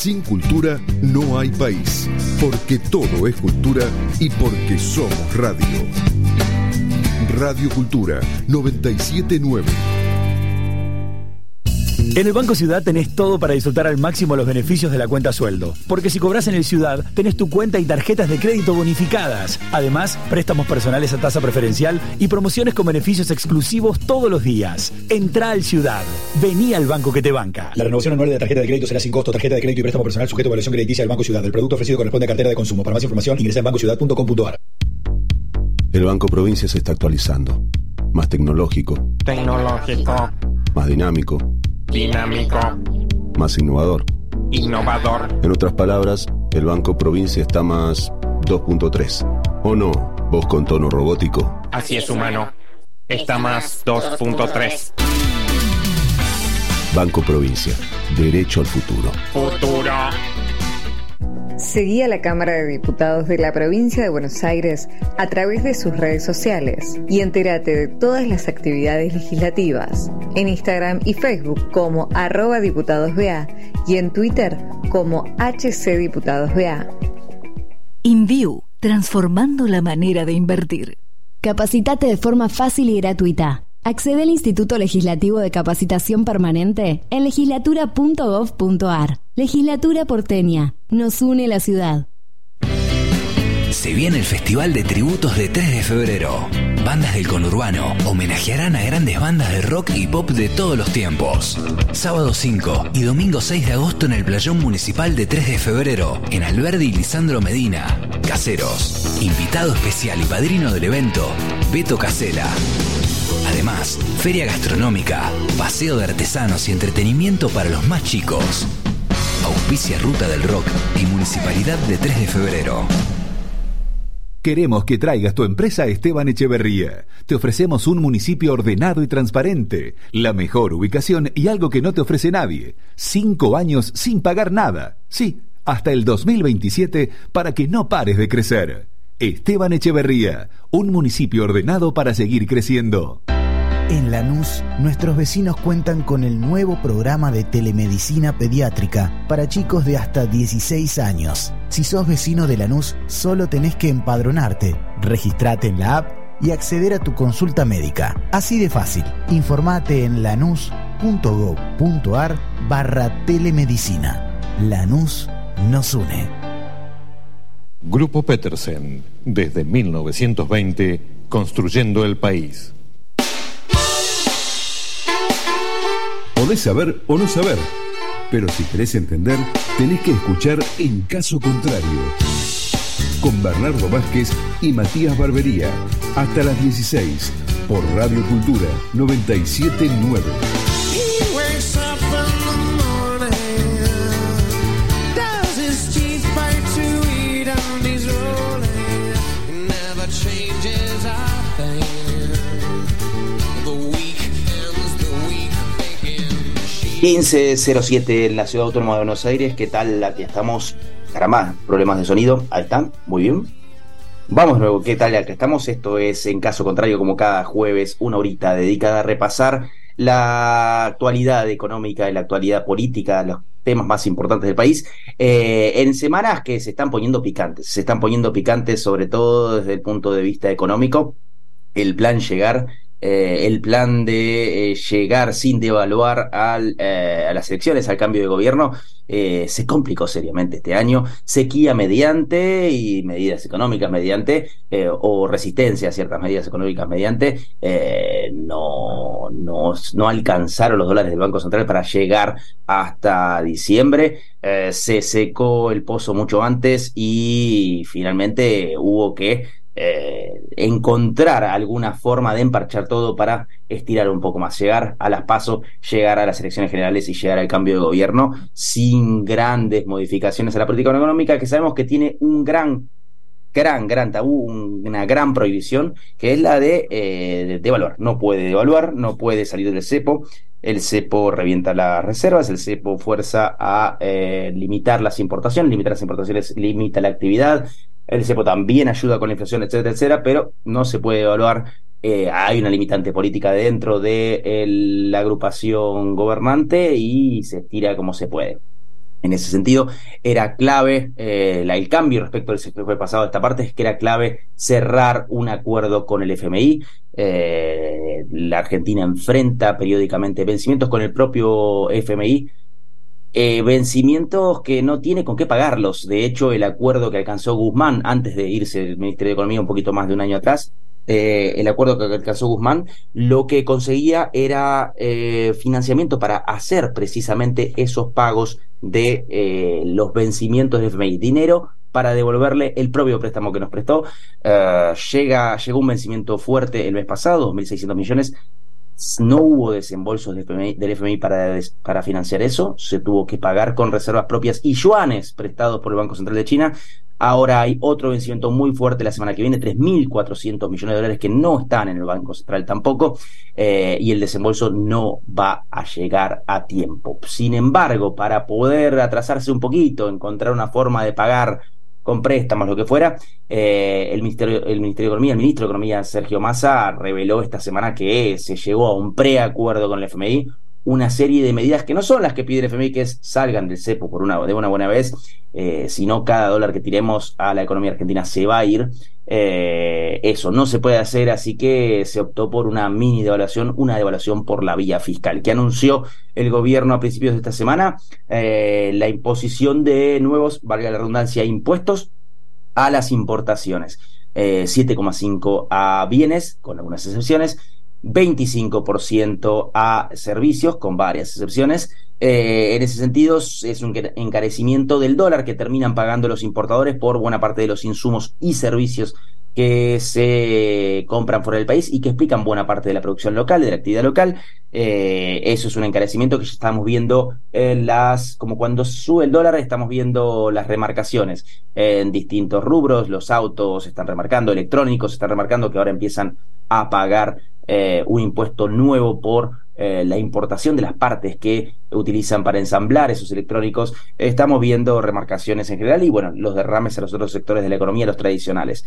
Sin cultura no hay país, porque todo es cultura y porque somos radio. Radio Cultura 979. En el Banco Ciudad tenés todo para disfrutar al máximo los beneficios de la cuenta sueldo. Porque si cobras en el Ciudad, tenés tu cuenta y tarjetas de crédito bonificadas. Además, préstamos personales a tasa preferencial y promociones con beneficios exclusivos todos los días. Entrá al Ciudad. Vení al banco que te banca. La renovación anual de la tarjeta de crédito será sin costo. Tarjeta de crédito y préstamo personal sujeto a evaluación crediticia del Banco Ciudad. El producto ofrecido corresponde a cartera de consumo. Para más información, ingresa en bancociudad.com.ar. El Banco Provincia se está actualizando. Más tecnológico. Más dinámico. Más innovador. En otras palabras, el Banco Provincia está más 2.3. ¿O no? Vos con tono robótico. Así es, humano. Está más 2.3. Banco Provincia. Derecho al futuro. Futuro. Seguí a la Cámara de Diputados de la Provincia de Buenos Aires a través de sus redes sociales y entérate de todas las actividades legislativas en Instagram y Facebook como @diputadosBA y en Twitter como HCDiputadosBA. InView, transformando la manera de invertir. Capacitate de forma fácil y gratuita. Accede al Instituto Legislativo de Capacitación Permanente en legislatura.gov.ar. Legislatura porteña. Nos une la ciudad. Se viene el Festival de Tributos de 3 de febrero. Bandas del conurbano homenajearán a grandes bandas de rock y pop de todos los tiempos. Sábado 5 y domingo 6 de agosto en el Playón Municipal de 3 de febrero, en Alberdi y Lisandro Medina. Caseros. Invitado especial y padrino del evento, Beto Casela. Además, feria gastronómica, paseo de artesanos y entretenimiento para los más chicos. Auspicia Ruta del Rock y Municipalidad de 3 de febrero. Queremos que traigas tu empresa a Esteban Echeverría. Te ofrecemos un municipio ordenado y transparente, la mejor ubicación y algo que no te ofrece nadie. 5 años sin pagar nada. Sí, hasta el 2027 para que no pares de crecer. Esteban Echeverría, un municipio ordenado para seguir creciendo. En Lanús, nuestros vecinos cuentan con el nuevo programa de telemedicina pediátrica para chicos de hasta 16 años. Si sos vecino de Lanús, solo tenés que empadronarte, registrate en la app y acceder a tu consulta médica. Así de fácil. Informate en lanús.gov.ar/telemedicina. Lanús nos une. Grupo Petersen, desde 1920, construyendo el país. Podés saber o no saber, pero si querés entender, tenés que escuchar En Caso Contrario, con Bernardo Vázquez y Matías Barbería, hasta las 16, por Radio Cultura 979. Changes, I think. The week ends, the week begins. 15:07 en la Ciudad Autónoma de Buenos Aires. ¿Qué tal? Aquí estamos. Caramba, problemas de sonido. Ahí están, muy bien. Vamos luego, ¿qué tal? Aquí estamos. Esto es En Caso Contrario, como cada jueves, una horita dedicada a repasar la actualidad económica y la actualidad política, los temas más importantes del país, en semanas que se están poniendo picantes. Se están poniendo picantes sobre todo desde el punto de vista económico. El plan de llegar sin devaluar a las elecciones, al cambio de gobierno, se complicó seriamente este año. Sequía mediante y medidas económicas mediante, o resistencia a ciertas medidas económicas mediante, no alcanzaron los dólares del Banco Central para llegar hasta diciembre. Se secó el pozo mucho antes y finalmente hubo que encontrar alguna forma de emparchar todo para estirar un poco más, llegar a las PASO, llegar a las elecciones generales y llegar al cambio de gobierno sin grandes modificaciones a la política económica, que sabemos que tiene un gran tabú, una gran prohibición, que es la de devaluar. No puede devaluar, no puede salir del cepo. El cepo revienta las reservas, el cepo fuerza a limitar las importaciones limita la actividad. El cepo también ayuda con la inflación, etcétera, etcétera, pero no se puede evaluar. Hay una limitante política dentro de la agrupación gobernante y se estira como se puede. En ese sentido, era clave el cambio respecto al fue pasado de esta parte, es que era clave cerrar un acuerdo con el FMI. La Argentina enfrenta periódicamente vencimientos con el propio FMI, vencimientos que no tiene con qué pagarlos. De hecho, el acuerdo que alcanzó Guzmán antes de irse del Ministerio de Economía un poquito más de un año atrás, el acuerdo que alcanzó Guzmán, lo que conseguía era financiamiento para hacer precisamente esos pagos de los vencimientos del FMI, dinero para devolverle el propio préstamo que nos prestó. Llegó un vencimiento fuerte el mes pasado, 2.600 millones. No hubo desembolsos del FMI para financiar eso, se tuvo que pagar con reservas propias y yuanes prestados por el Banco Central de China. Ahora hay otro vencimiento muy fuerte la semana que viene, 3.400 millones de dólares que no están en el Banco Central tampoco, y el desembolso no va a llegar a tiempo. Sin embargo, para poder atrasarse un poquito, encontrar una forma de pagar con préstamos, lo que fuera, el Ministerio de Economía, el ministro de Economía, Sergio Massa, reveló esta semana que se llegó a un preacuerdo con el FMI, una serie de medidas que no son las que pide el FMI, que es salgan del cepo de una buena vez, sino cada dólar que tiremos a la economía argentina se va a ir. Eso no se puede hacer, así que se optó por una mini devaluación, una devaluación por la vía fiscal, que anunció el gobierno a principios de esta semana, la imposición de nuevos, valga la redundancia, impuestos a las importaciones, 7,5% a bienes, con algunas excepciones, 25% a servicios, con varias excepciones. En ese sentido, es un encarecimiento del dólar que terminan pagando los importadores por buena parte de los insumos y servicios que se compran fuera del país y que explican buena parte de la producción local, de la actividad local. Eso es un encarecimiento que ya estamos viendo como cuando sube el dólar, estamos viendo las remarcaciones en distintos rubros. Los autos se están remarcando, electrónicos se están remarcando, que ahora empiezan a pagar un impuesto nuevo por la importación de las partes que utilizan para ensamblar esos electrónicos. Estamos viendo remarcaciones en general y bueno, los derrames a los otros sectores de la economía, los tradicionales.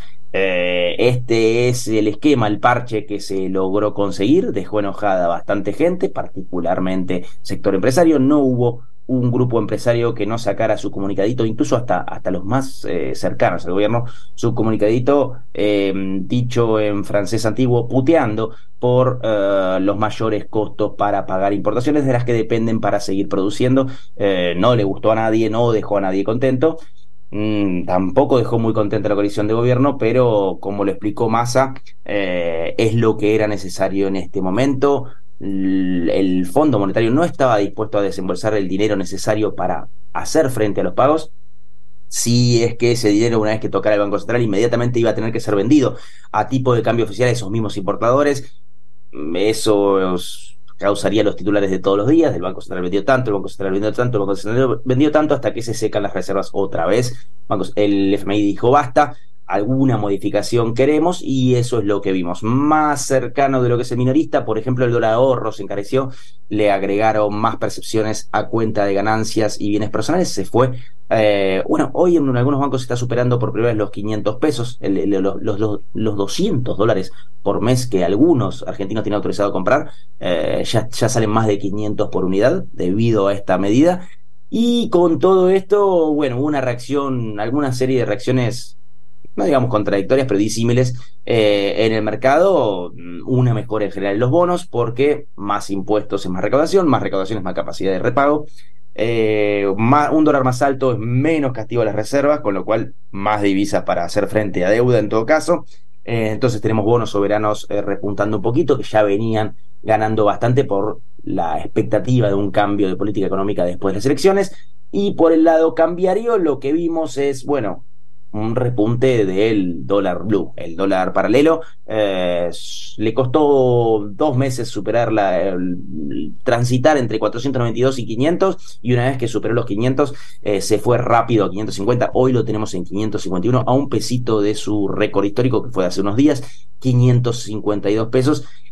Este es el esquema, el parche que se logró conseguir. Dejó enojada a bastante gente, particularmente sector empresario. No hubo un grupo empresario que no sacara su comunicadito, incluso hasta los más cercanos al gobierno, su comunicadito, dicho en francés antiguo, puteando por los mayores costos para pagar importaciones de las que dependen para seguir produciendo. No le gustó a nadie, no dejó a nadie contento. Tampoco dejó muy contenta la coalición de gobierno, pero como lo explicó Massa, es lo que era necesario en este momento. El Fondo Monetario no estaba dispuesto a desembolsar el dinero necesario para hacer frente a los pagos. Si es que ese dinero, una vez que tocara el Banco Central, inmediatamente iba a tener que ser vendido a tipo de cambio oficial a esos mismos importadores. Eso causaría los titulares de todos los días: el Banco Central vendió tanto, el Banco Central vendió tanto, el Banco Central vendió tanto, hasta que se secan las reservas otra vez. El FMI dijo basta, alguna modificación queremos, y eso es lo que vimos. Más cercano de lo que es el minorista, por ejemplo, el dólar ahorro se encareció, le agregaron más percepciones a cuenta de ganancias y bienes personales, se fue. Hoy en algunos bancos se está superando por primera vez los 500 pesos, los 200 dólares por mes que algunos argentinos tienen autorizado a comprar, ya salen más de 500 por unidad debido a esta medida. Y con todo esto, bueno, hubo una reacción, alguna serie de reacciones, no digamos contradictorias, pero disímiles en el mercado. Una mejora en general en los bonos, porque más impuestos es más recaudación es más capacidad de repago. Un dólar más alto es menos castigo a las reservas, con lo cual más divisas para hacer frente a deuda en todo caso. Entonces tenemos bonos soberanos repuntando un poquito, que ya venían ganando bastante por la expectativa de un cambio de política económica después de las elecciones. Y por el lado cambiario, lo que vimos es, bueno, un repunte del dólar blue, el dólar paralelo. Le costó 2 meses superar transitar entre 492 y 500, y una vez que superó los 500 se fue rápido a 550. Hoy lo tenemos en 551, a un pesito de su récord histórico que fue hace unos días, 552 pesos,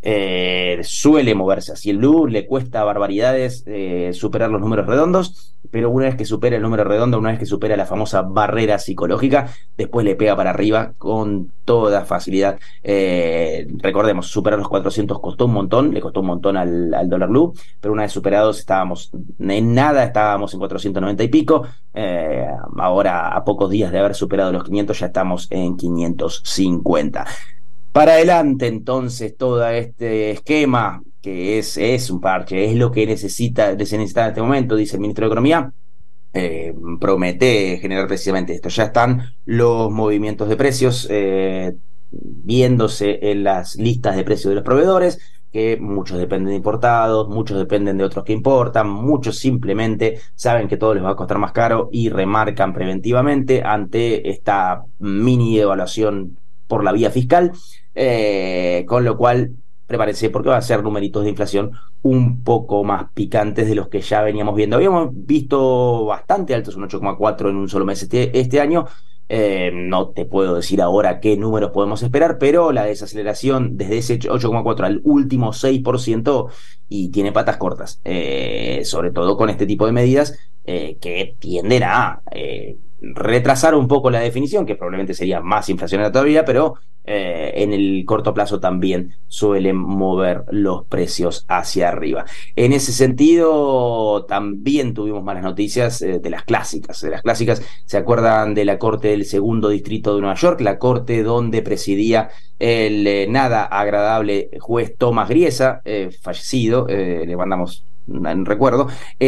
suele moverse así el blue, le cuesta barbaridades superar los números redondos, pero una vez que supera el número redondo, una vez que supera la famosa barrera psicológica, después le pega para arriba con toda facilidad. Recordemos, superar los 400 costó un montón, le costó un montón al dólar blue, pero una vez superados estábamos en nada, estábamos en 490 y pico. Ahora, a pocos días de haber superado los 500, ya estamos en 550. Para adelante, entonces, todo este esquema, que es un parche, es lo que se necesita en este momento, dice el ministro de Economía, promete generar precisamente esto. Ya están los movimientos de precios viéndose en las listas de precios de los proveedores, que muchos dependen de importados, muchos dependen de otros que importan, muchos simplemente saben que todo les va a costar más caro y remarcan preventivamente ante esta mini devaluación por la vía fiscal. Con lo cual prepárense, porque va a ser numeritos de inflación un poco más picantes de los que ya veníamos viendo. Habíamos visto bastante altos, un 8,4 en un solo mes este año. No te puedo decir ahora qué números podemos esperar, pero la desaceleración desde ese 8,4 al último 6% y tiene patas cortas, sobre todo con este tipo de medidas que tienden a retrasar un poco la definición, que probablemente sería más inflacionaria todavía, pero en el corto plazo también suelen mover los precios hacia arriba. En ese sentido, también tuvimos malas noticias de las clásicas. ¿Se acuerdan de la Corte del Segundo Distrito de Nueva York? La Corte donde presidía el nada agradable juez Tomás Griesa, fallecido, le mandamos en recuerdo,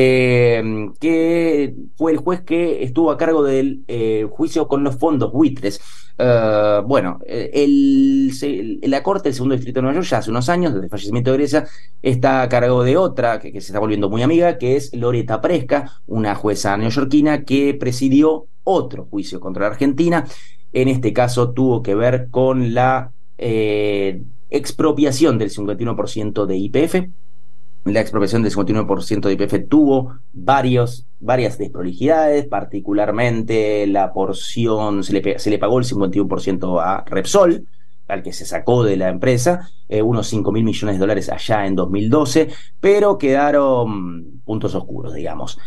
que fue el juez que estuvo a cargo del juicio con los fondos buitres. La Corte del Segundo Distrito de Nueva York, ya hace unos años, desde el fallecimiento de Griesa, está a cargo de otra que se está volviendo muy amiga, que es Loretta Preska, una jueza neoyorquina que presidió otro juicio contra la Argentina. En este caso tuvo que ver con la expropiación del 51% de YPF. La expropiación del 59% de YPF tuvo varias desprolijidades, particularmente la porción, se le pagó el 51% a Repsol, al que se sacó de la empresa, unos 5.000 millones de dólares allá en 2012, pero quedaron puntos oscuros, digamos.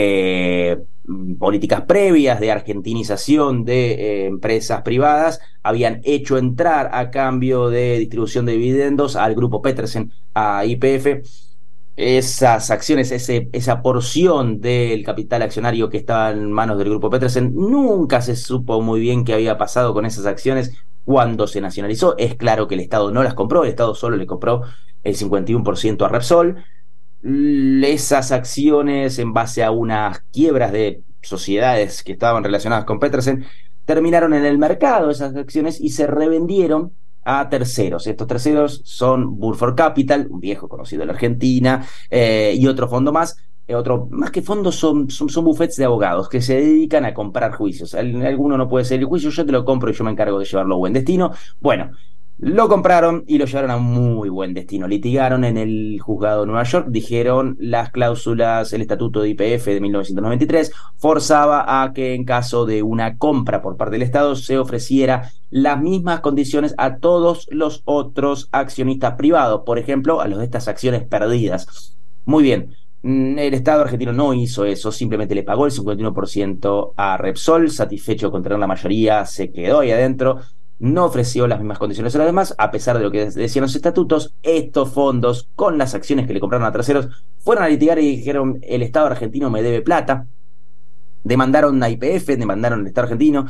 Políticas previas de argentinización de empresas privadas habían hecho entrar a cambio de distribución de dividendos al grupo Petersen, a YPF. Esas acciones, esa porción del capital accionario que estaba en manos del grupo Petersen, nunca se supo muy bien qué había pasado con esas acciones cuando se nacionalizó. Es claro que el Estado no las compró, el Estado solo le compró el 51% a Repsol. Esas acciones, en base a unas quiebras de sociedades que estaban relacionadas con Petersen, terminaron en el mercado esas acciones y se revendieron a terceros. Estos terceros son Burford Capital, un viejo conocido de la Argentina, y otro fondo más. Más que fondos, son bufetes de abogados que se dedican a comprar juicios. Alguno no puede ser el juicio, yo te lo compro y yo me encargo de llevarlo a buen destino. Bueno, lo compraron y lo llevaron a muy buen destino. Litigaron en el juzgado de Nueva York, dijeron las cláusulas, el estatuto de YPF de 1993 forzaba a que en caso de una compra por parte del Estado se ofreciera las mismas condiciones a todos los otros accionistas privados, por ejemplo, a los de estas acciones perdidas. Muy bien. El Estado argentino no hizo eso, simplemente le pagó el 51% a Repsol, satisfecho con tener la mayoría, se quedó ahí adentro. No ofreció las mismas condiciones a los demás, a pesar de lo que decían los estatutos. Estos fondos, con las acciones que le compraron a terceros, fueron a litigar y dijeron: el Estado argentino me debe plata. Demandaron a YPF, demandaron al Estado argentino.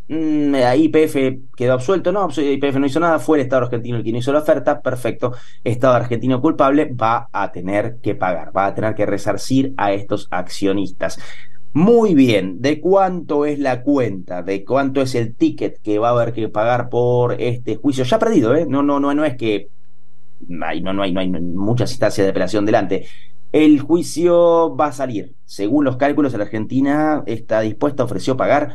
YPF quedó absuelto, no, YPF no hizo nada, fue el Estado argentino el que no hizo la oferta. Perfecto, Estado argentino culpable, va a tener que pagar, va a tener que resarcir a estos accionistas. Muy bien, ¿de cuánto es la cuenta? ¿De cuánto es el ticket que va a haber que pagar por este juicio? Ya perdido, ¿eh? No es que no hay muchas instancias de apelación delante. El juicio va a salir. Según los cálculos, la Argentina está dispuesta, ofreció pagar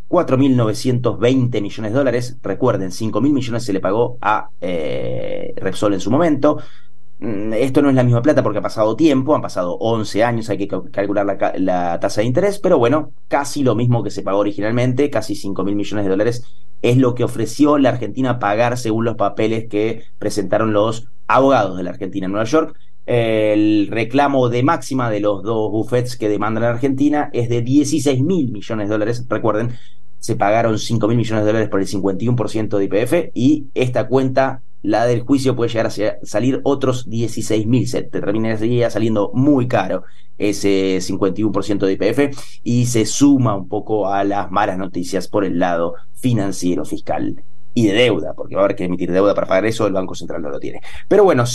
4.920 millones de dólares. Recuerden, 5.000 millones se le pagó a Repsol en su momento. Esto no es la misma plata porque ha pasado tiempo, han pasado 11 años, hay que calcular la tasa de interés, pero bueno, casi lo mismo que se pagó originalmente, casi 5.000 millones de dólares es lo que ofreció la Argentina pagar según los papeles que presentaron los abogados de la Argentina en Nueva York. El reclamo de máxima de los dos bufetes que demandan a la Argentina es de 16 mil millones de dólares. Recuerden, se pagaron 5 mil millones de dólares por el 51% de YPF, y esta cuenta, la del juicio, puede llegar a salir otros 16 mil. Se terminaría saliendo muy caro ese 51% de YPF, y se suma un poco a las malas noticias por el lado financiero, fiscal y de deuda, porque va a haber que emitir deuda para pagar eso. El Banco Central no lo tiene. Pero bueno,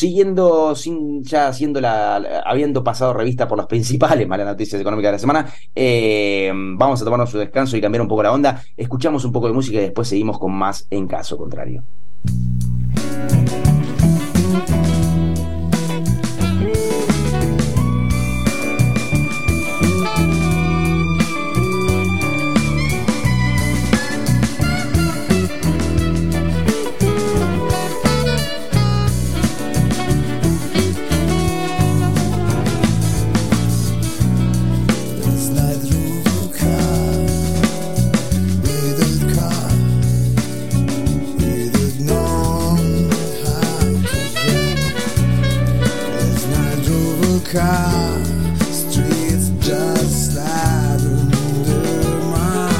habiendo pasado revista por las principales malas noticias económicas de la semana, vamos a tomarnos un descanso y cambiar un poco la onda. Escuchamos un poco de música y después seguimos con más En Caso Contrario. Car, streets just slide under my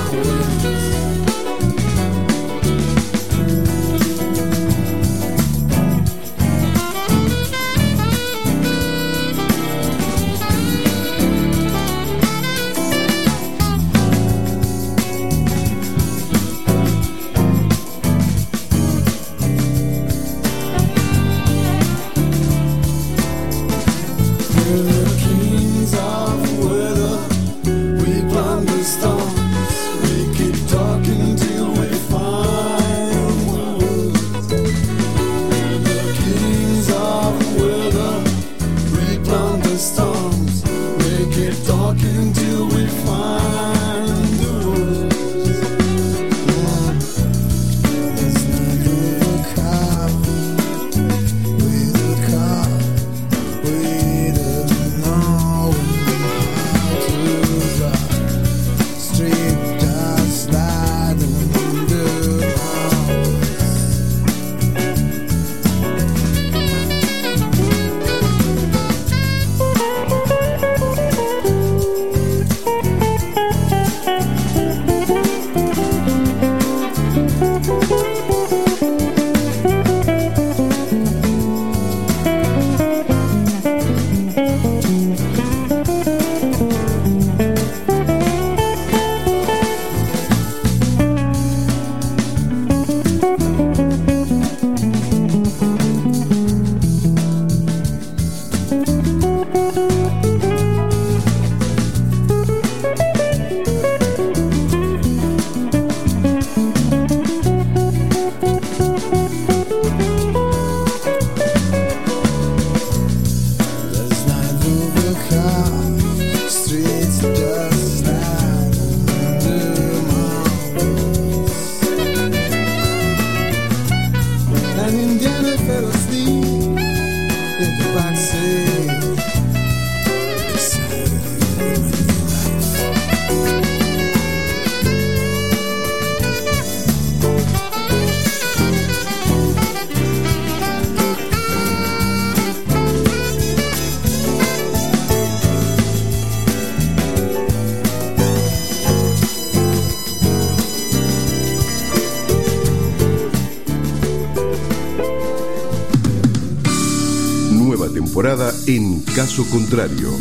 Temporada En Caso Contrario.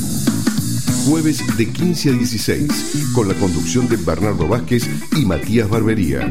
Jueves de 15 a 16, con la conducción de Bernardo Vázquez y Matías Barbería.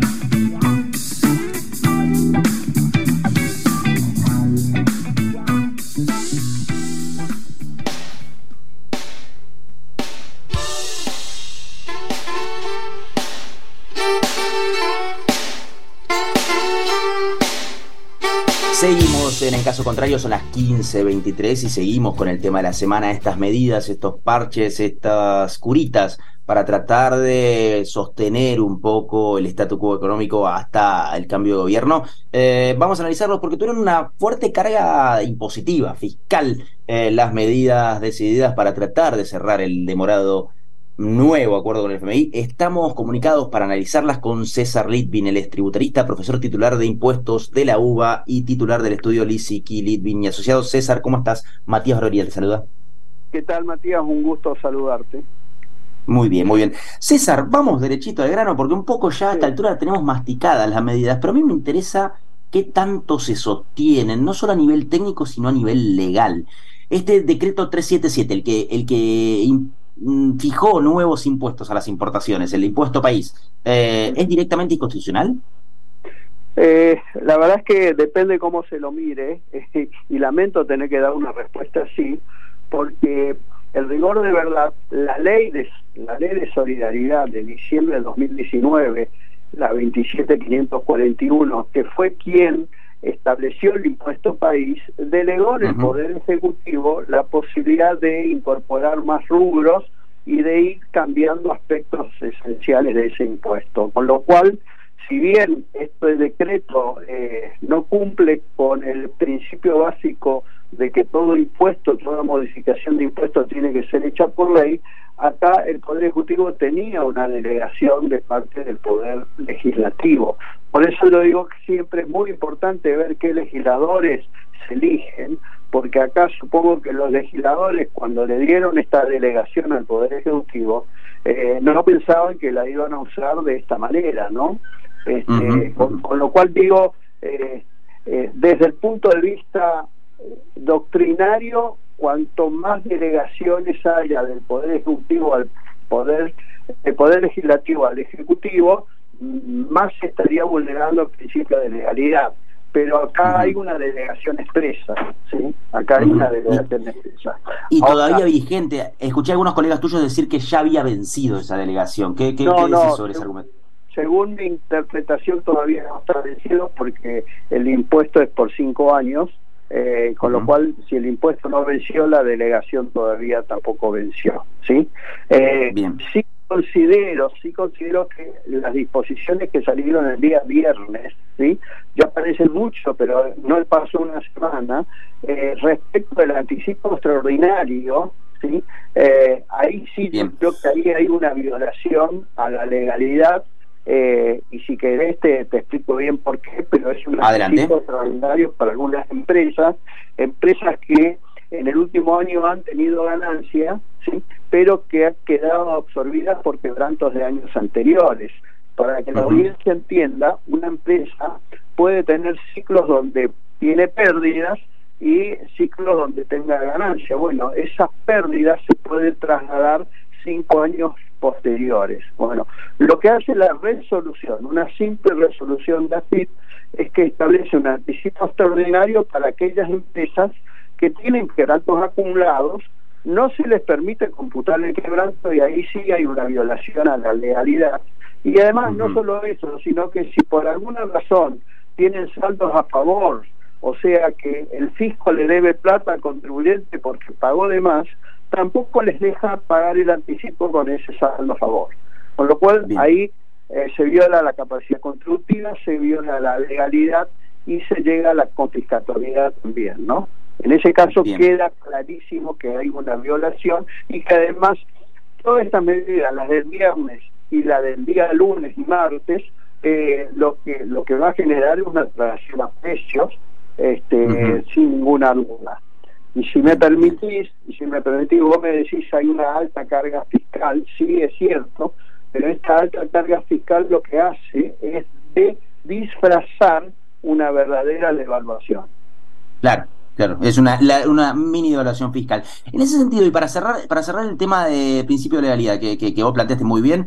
Seguimos en Caso Contrario, son las 15:23 y seguimos con el tema de la semana, estas medidas, estos parches, estas curitas para tratar de sostener un poco el statu quo económico hasta el cambio de gobierno. Vamos a analizarlos porque tuvieron una fuerte carga impositiva, fiscal, las medidas decididas para tratar de cerrar el demorado nuevo acuerdo con el FMI. Estamos comunicados para analizarlas con César Litvin, él es tributarista, profesor titular de impuestos de la UBA y titular del estudio Lisicki, Litvin y Asociados. César, ¿cómo estás? Matías Barbería te saluda. ¿Qué tal, Matías? Un gusto saludarte. Muy bien, muy bien. César, vamos derechito al grano, porque un poco ya a esta altura tenemos masticadas las medidas, pero a mí me interesa qué tanto se sostienen, no solo a nivel técnico, sino a nivel legal. Este decreto 377, el que fijó nuevos impuestos a las importaciones, el impuesto país, ¿es directamente inconstitucional? La verdad es que depende cómo se lo mire, y lamento tener que dar una respuesta así, porque el rigor de verdad, la ley de solidaridad de diciembre de 2019, la 27541, que fue quien estableció el impuesto país, delegó en el Poder Ejecutivo la posibilidad de incorporar más rubros y de ir cambiando aspectos esenciales de ese impuesto, con lo cual, si bien este decreto no cumple con el principio básico de que todo impuesto, toda modificación de impuesto tiene que ser hecha por ley, acá el Poder Ejecutivo tenía una delegación de parte del Poder Legislativo. Por eso lo digo que siempre es muy importante ver qué legisladores se eligen, porque acá supongo que los legisladores, cuando le dieron esta delegación al Poder Ejecutivo, no pensaban que la iban a usar de esta manera, ¿no? Con lo cual digo, desde el punto de vista doctrinario, cuanto más delegaciones haya del Poder Ejecutivo al Poder Legislativo al Ejecutivo, más se estaría vulnerando el principio de legalidad. Pero acá hay una delegación expresa, ¿sí? Acá hay una delegación expresa. Y todavía vigente. Escuché a algunos colegas tuyos decir que ya había vencido esa delegación. ¿Qué decís sobre ese argumento? Según mi interpretación, todavía no está vencido porque el impuesto es por 5 años. Con lo cual, si el impuesto no venció, la delegación todavía tampoco venció, ¿sí? Bien. Sí considero que las disposiciones que salieron el día viernes, ¿sí?, ya parecen mucho, pero no pasó una semana, respecto del anticipo extraordinario, ¿sí? Ahí sí yo creo que ahí hay una violación a la legalidad. Y si querés te explico bien por qué, pero es un anticipo extraordinario para algunas empresas que en el último año han tenido ganancia, ¿sí?, pero que han quedado absorbidas por quebrantos de años anteriores. Para que la audiencia entienda, una empresa puede tener ciclos donde tiene pérdidas y ciclos donde tenga ganancia. Bueno, esas pérdidas se pueden trasladar 5 años posteriores. Bueno, lo que hace la resolución, una simple resolución de AFIP, es que establece un anticipo extraordinario para aquellas empresas que tienen quebrantos acumulados, no se les permite computar el quebranto y ahí sí hay una violación a la legalidad. Y además no solo eso, sino que si por alguna razón tienen saldos a favor, o sea que el fisco le debe plata al contribuyente porque pagó de más, tampoco les deja pagar el anticipo con ese saldo a favor. Con lo cual, ahí se viola la capacidad contributiva, se viola la legalidad y se llega a la confiscatoriedad también, ¿no? En ese caso queda clarísimo que hay una violación y que además todas estas medidas, las del viernes y la del día lunes y martes, lo que va a generar es una declaración a precios, sin ninguna duda. Y si me permitís, vos me decís hay una alta carga fiscal, sí es cierto, pero esta alta carga fiscal lo que hace es de disfrazar una verdadera devaluación. Claro, es una mini devaluación fiscal. En ese sentido, y para cerrar el tema de principio de legalidad que vos planteaste muy bien,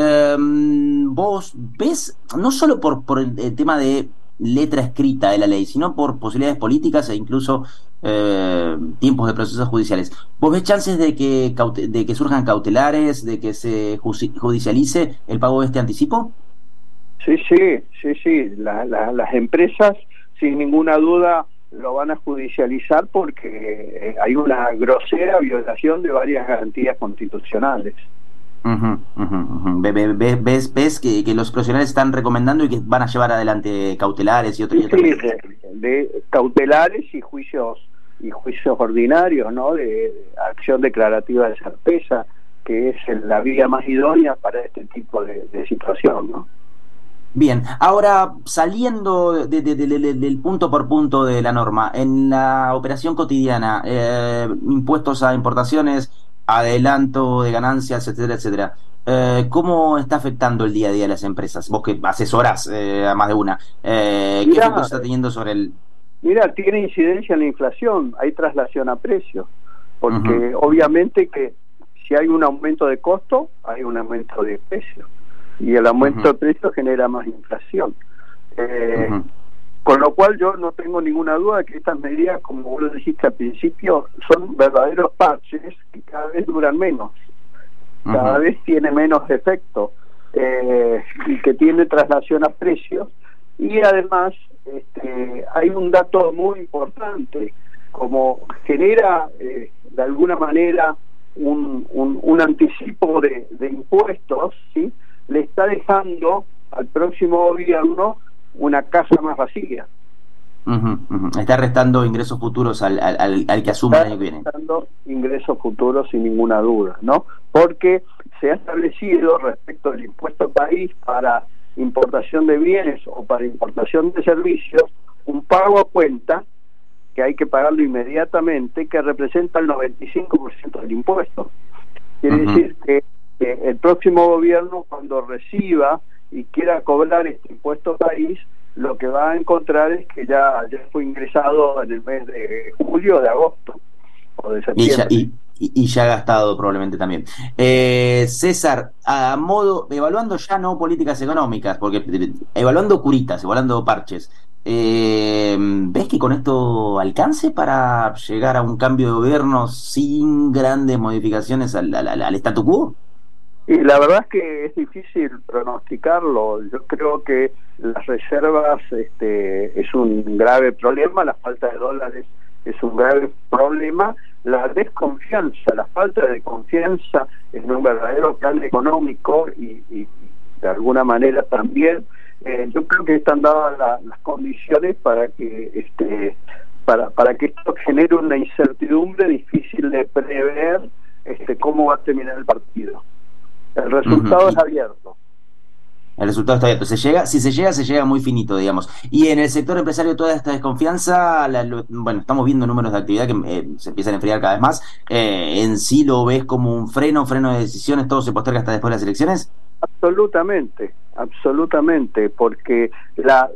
vos ves, no solo por el tema de letra escrita de la ley, sino por posibilidades políticas e incluso tiempos de procesos judiciales. ¿Vos ves chances de que surjan cautelares, de que se judicialice el pago de este anticipo? Sí. Las empresas, sin ninguna duda, lo van a judicializar porque hay una grosera violación de varias garantías constitucionales. ¿Ves que los profesionales están recomendando y que van a llevar adelante cautelares y otros? De cautelares y juicios ordinarios, ¿no? De acción declarativa de certeza. que es la vía más idónea para este tipo de situación, ¿no? Bien, ahora saliendo del punto por punto de la norma, en la operación cotidiana, impuestos a importaciones, adelanto de ganancias, etcétera, etcétera, ¿cómo está afectando el día a día de las empresas? Vos que asesorás a más de una, ¿qué efecto está teniendo sobre el...? Mira, tiene incidencia en la inflación, hay traslación a precios, porque obviamente que si hay un aumento de costo, hay un aumento de precio, y el aumento de precio genera más inflación. Con lo cual yo no tengo ninguna duda de que estas medidas, como vos lo dijiste al principio, son verdaderos parches que cada vez duran menos, cada vez tiene menos efecto, y que tiene traslación a precios. Y además hay un dato muy importante, como genera de alguna manera un anticipo de impuestos, ¿sí? Le está dejando al próximo gobierno una casa más vacía. Está restando ingresos futuros al que asume el año que viene. Está restando ingresos futuros sin ninguna duda, ¿no? Porque se ha establecido respecto al impuesto país para importación de bienes o para importación de servicios un pago a cuenta que hay que pagarlo inmediatamente, que representa el 95% del impuesto. Quiere decir que el próximo gobierno, cuando reciba y quiera cobrar este impuesto país, lo que va a encontrar es que ya fue ingresado en el mes de julio, de agosto o de septiembre. Y ya ha gastado probablemente también. César, a modo, evaluando ya no políticas económicas, porque evaluando curitas, evaluando parches, ¿ves que con esto alcance para llegar a un cambio de gobierno sin grandes modificaciones al statu quo? Y la verdad es que es difícil pronosticarlo. Yo creo que las reservas es un grave problema, la falta de dólares es un grave problema, la desconfianza, la falta de confianza en un verdadero plan económico y de alguna manera también yo creo que están dadas las condiciones para que para que esto genere una incertidumbre difícil de prever cómo va a terminar el partido. El resultado es abierto. El resultado está abierto. Si se llega muy finito, digamos. Y en el sector empresario toda esta desconfianza, bueno, estamos viendo números de actividad que se empiezan a enfriar cada vez más. ¿En sí lo ves como un freno de decisiones, todo se posterga hasta después de las elecciones? Absolutamente, porque las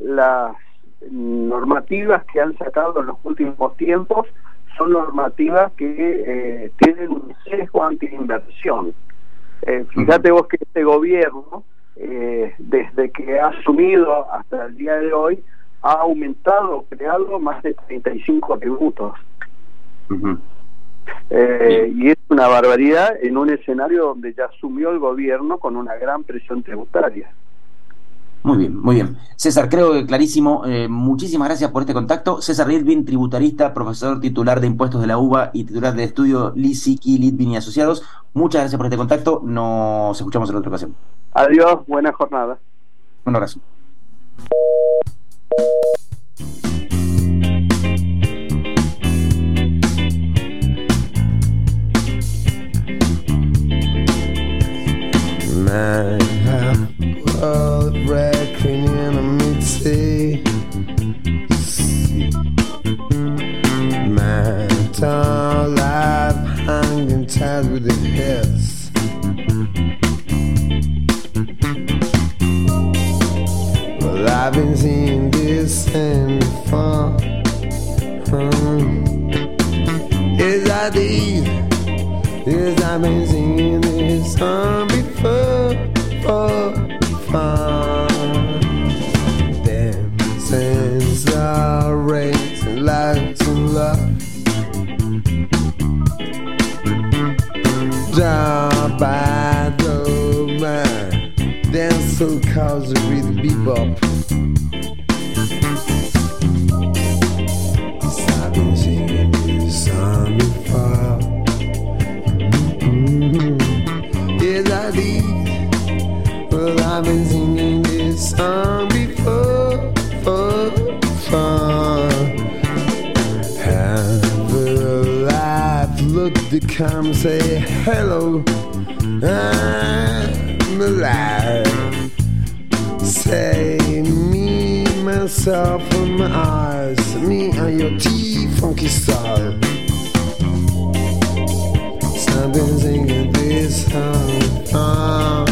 normativas que han sacado en los últimos tiempos son normativas que tienen un sesgo anti-inversión. Fíjate vos que este gobierno, desde que ha asumido hasta el día de hoy, ha aumentado, creado más de 35 tributos. Y es una barbaridad en un escenario donde ya asumió el gobierno con una gran presión tributaria. Muy bien. César, creo que clarísimo. Muchísimas gracias por este contacto. César Litvin, tributarista, profesor titular de impuestos de la UBA y titular del estudio Lisicki, Litvin y Asociados. Muchas gracias por este contacto. Nos escuchamos en otra ocasión. Adiós, buena jornada. Un abrazo. World equanimity. Mental life hanging tight with the heads. Well, I've been seeing this and before. Yes, I did. Yes, I've been singing this song before. Dancing are raising lights and love. Down by the man, dance so cause the rhythm bebop. I've been singing this song before. Yes, I did. Well, I've been singing this song before. Have a life, look to come, say hello. I'm alive. Say me, myself, and my eyes, me and your T-funky style. So I've been singing this song.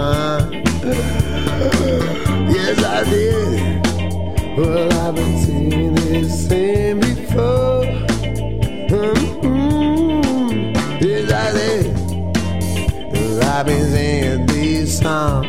Yes, I did. Well, I've been singing this thing before. Yes, I did. Well, I've been singing this song.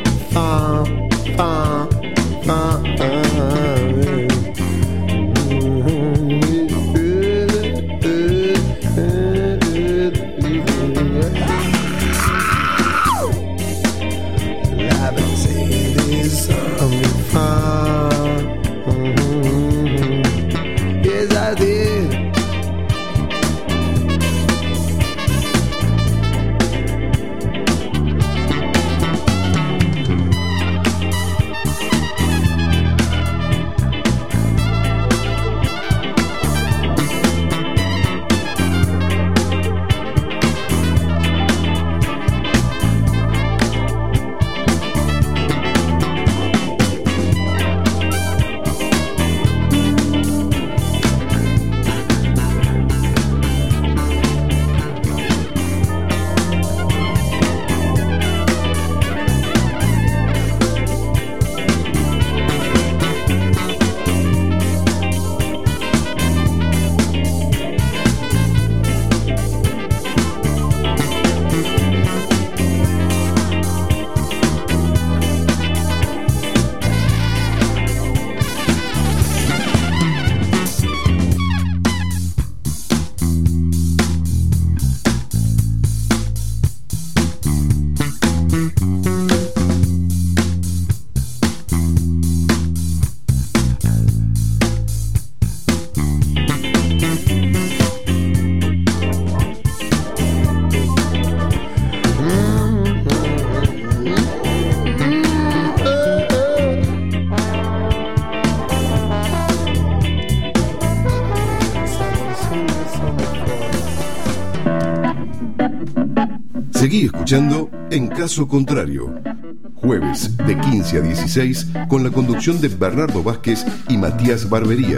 Seguí escuchando En Caso Contrario, jueves de 15 a 16 con la conducción de Bernardo Vázquez y Matías Barbería,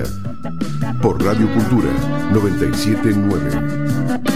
por Radio Cultura 979.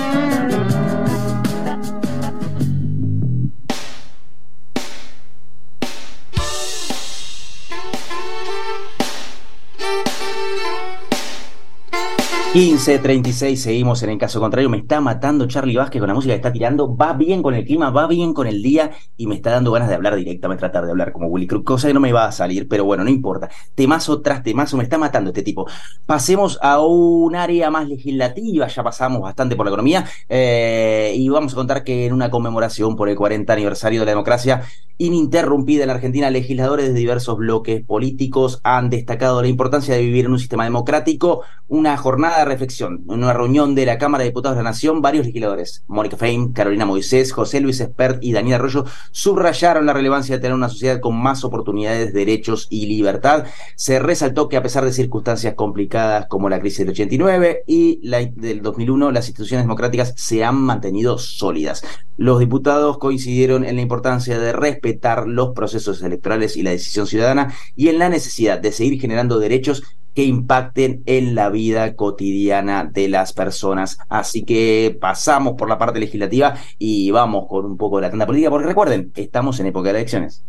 15:36, seguimos en Caso Contrario. Me está matando Charly Vázquez con la música que está tirando. Va bien con el clima, va bien con el día y me está dando ganas de hablar directamente, tratar de hablar como Willy Cruz, cosa que no me va a salir, pero bueno, no importa. Temazo tras temazo, me está matando este tipo. Pasemos a un área más legislativa, ya pasamos bastante por la economía, y vamos a contar que en una conmemoración por el 40 aniversario de la democracia ininterrumpida en la Argentina, legisladores de diversos bloques políticos han destacado la importancia de vivir en un sistema democrático. Una jornada de reflexión, en una reunión de la Cámara de Diputados de la Nación, varios legisladores, Mónica Fein, Carolina Moisés, José Luis Espert y Daniel Arroyo, subrayaron la relevancia de tener una sociedad con más oportunidades, derechos y libertad. Se resaltó que a pesar de circunstancias complicadas como la crisis del 89 y la del 2001, las instituciones democráticas se han mantenido sólidas. Los diputados coincidieron en la importancia de respetar los procesos electorales y la decisión ciudadana y en la necesidad de seguir generando derechos que impacten en la vida cotidiana de las personas. Así que pasamos por la parte legislativa y vamos con un poco de la tanda política, porque recuerden, estamos en época de elecciones.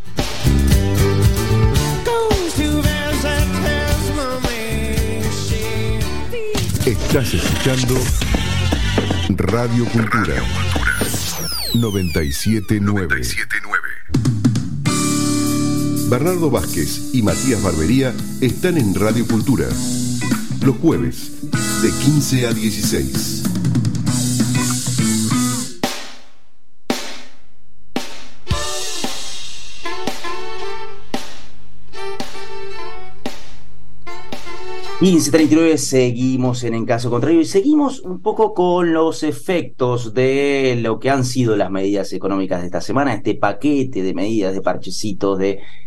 Estás escuchando Radio Cultura 979. Bernardo Vázquez y Matías Barbería están en Radio Cultura los jueves de 15 a 16. Y 15:39, seguimos en Caso Contrario y seguimos un poco con los efectos de lo que han sido las medidas económicas de esta semana, este paquete de medidas, de parchecitos, de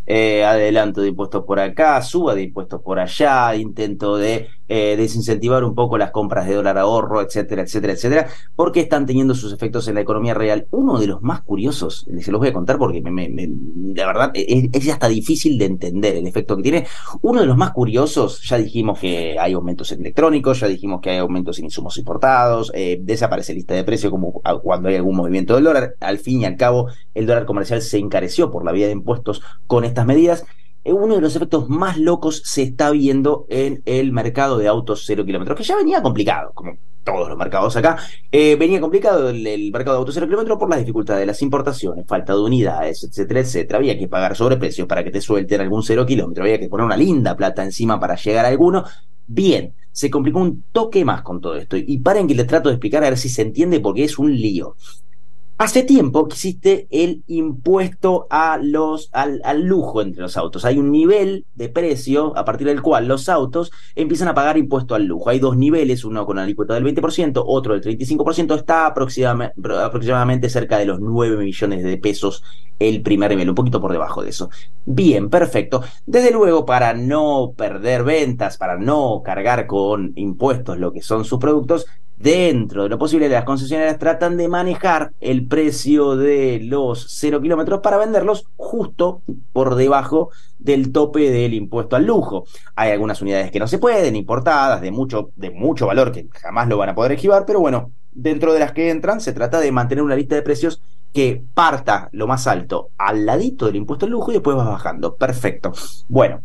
adelanto de impuestos por acá, suba de impuestos por allá, intento de desincentivar un poco las compras de dólar ahorro, etcétera, etcétera, etcétera, porque están teniendo sus efectos en la economía real. Uno de los más curiosos, se los voy a contar porque la verdad es hasta difícil de entender el efecto que tiene. Uno de los más curiosos, ya dijimos que hay aumentos en electrónicos, ya dijimos que hay aumentos en insumos importados, desaparece lista de precios como cuando hay algún movimiento del dólar. Al fin y al cabo, el dólar comercial se encareció por la vía de impuestos con estas medidas. Uno de los efectos más locos se está viendo en el mercado de autos 0 kilómetros, que ya venía complicado, como todos los mercados acá. Venía complicado el mercado de autos 0 kilómetros por las dificultades de las importaciones, falta de unidades, etcétera, etcétera. Había que pagar sobreprecios para que te suelten algún 0 kilómetro, había que poner una linda plata encima para llegar a alguno. Bien, se complicó un toque más con todo esto. Y paren que les trato de explicar a ver si se entiende, porque es un lío. Hace tiempo que existe el impuesto al lujo entre los autos. Hay un nivel de precio a partir del cual los autos empiezan a pagar impuesto al lujo. Hay dos niveles, uno con alícuota del 20%, otro del 35%. Está aproximadamente cerca de los 9 millones de pesos el primer nivel, un poquito por debajo de eso. Bien, perfecto. Desde luego, para no perder ventas, para no cargar con impuestos lo que son sus productos, dentro de lo posible, las concesionarias tratan de manejar el precio de los 0 kilómetros para venderlos justo por debajo del tope del impuesto al lujo. Hay algunas unidades que no se pueden, importadas, de mucho valor, que jamás lo van a poder esquivar, pero bueno, dentro de las que entran se trata de mantener una lista de precios que parta lo más alto al ladito del impuesto al lujo y después vas bajando. Perfecto. Bueno,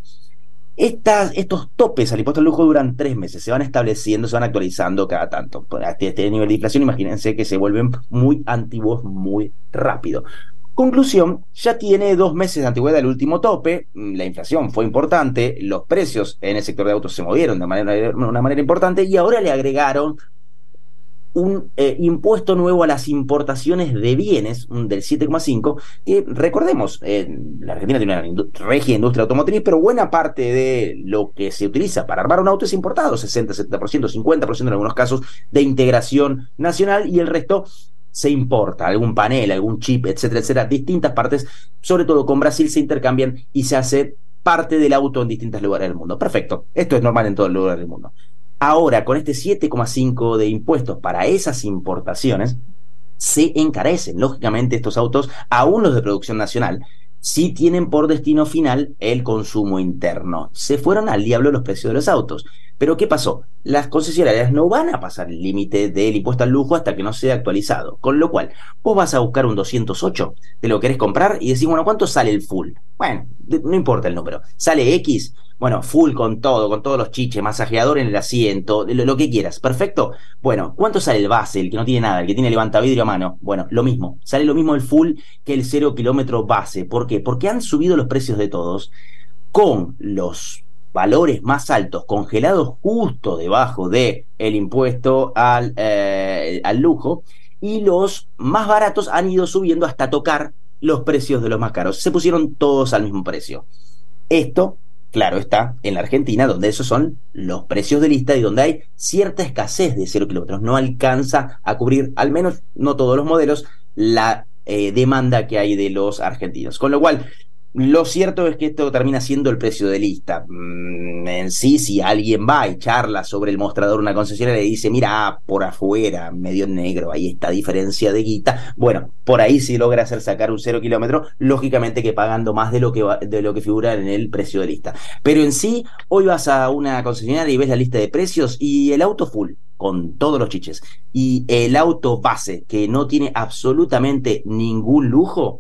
estos topes al impuesto al lujo duran 3 meses, se van estableciendo, se van actualizando cada tanto. A este nivel de inflación, imagínense que se vuelven muy antiguos muy rápido. Conclusión, ya tiene 2 meses de antigüedad el último tope, la inflación fue importante, los precios en el sector de autos se movieron de una manera importante y ahora le agregaron un impuesto nuevo a las importaciones de bienes, del 7,5, que recordemos, la Argentina tiene una regia industria automotriz, pero buena parte de lo que se utiliza para armar un auto es importado, 60, 70%, 50% en algunos casos de integración nacional, y el resto se importa, algún panel, algún chip, etcétera, etcétera, distintas partes, sobre todo con Brasil, se intercambian y se hace parte del auto en distintos lugares del mundo. Perfecto, esto es normal en todos los lugares del mundo. Ahora, con este 7,5 de impuestos para esas importaciones, se encarecen. Lógicamente, estos autos, aún los de producción nacional, sí tienen por destino final el consumo interno. Se fueron al diablo los precios de los autos. Pero ¿qué pasó? Las concesionarias no van a pasar el límite del impuesto al lujo hasta que no sea actualizado. Con lo cual, vos vas a buscar un 208, te lo querés comprar y decís, bueno, ¿cuánto sale el full? Bueno, no importa el número. ¿Sale X? Bueno, full con todos los chiches, masajeador en el asiento, lo que quieras. ¿Perfecto? Bueno, ¿cuánto sale el base, el que no tiene nada, el que tiene levantavidrio a mano? Bueno, lo mismo. Sale lo mismo el full que el 0 kilómetro base. ¿Por qué? Porque han subido los precios de todos con los valores más altos congelados justo debajo de el impuesto al lujo, y los más baratos han ido subiendo hasta tocar los precios de los más caros. Se pusieron todos al mismo precio. Esto, claro, está en la Argentina, donde esos son los precios de lista y donde hay cierta escasez de 0 kilómetros. No alcanza a cubrir, al menos no todos los modelos, la demanda que hay de los argentinos. Con lo cual, lo cierto es que esto termina siendo el precio de lista. En sí, si alguien va y charla sobre el mostrador una concesionaria y le dice, mira, por afuera, medio en negro, hay esta diferencia de guita, bueno, por ahí sí logra hacer sacar un 0 kilómetro, lógicamente que pagando más de lo que figura en el precio de lista. Pero en sí, hoy vas a una concesionaria y ves la lista de precios y el auto full, con todos los chiches, y el auto base, que no tiene absolutamente ningún lujo,